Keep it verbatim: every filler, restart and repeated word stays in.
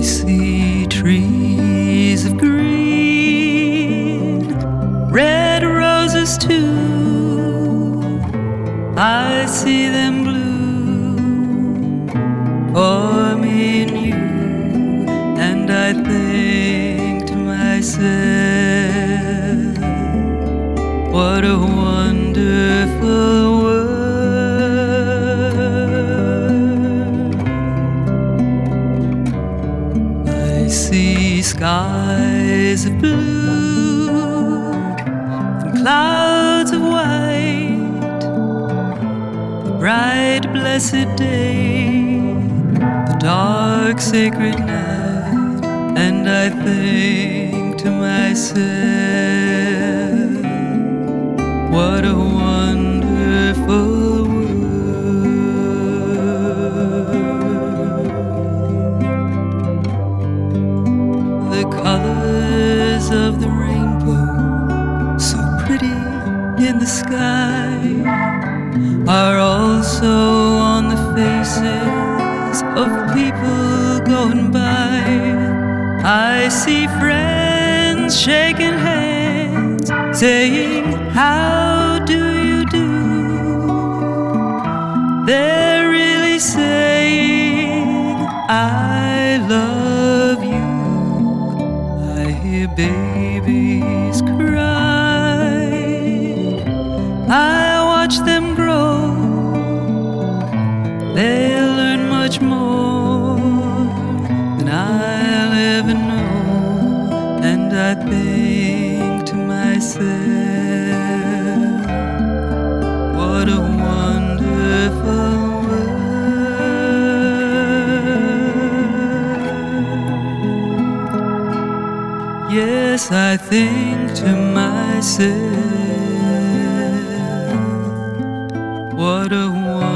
see trees of green, red roses too. I see them bloom for me and you, and I think to myself, what a wonderful world. I see skies of blue and clouds of white, the bright blessed day, the dark sacred night, and I think to myself, what a wonderful world. The colors of the rainbow, so pretty in the sky, are also on the faces of people going by. I see friends shaking hands, saying, how do you do? They're really saying, I love you. I hear babies cry, I watch them grow. They'll learn much more than I'll ever know, and I think to myself, what a wonderful world. Yes, I think to myself, what a wonderful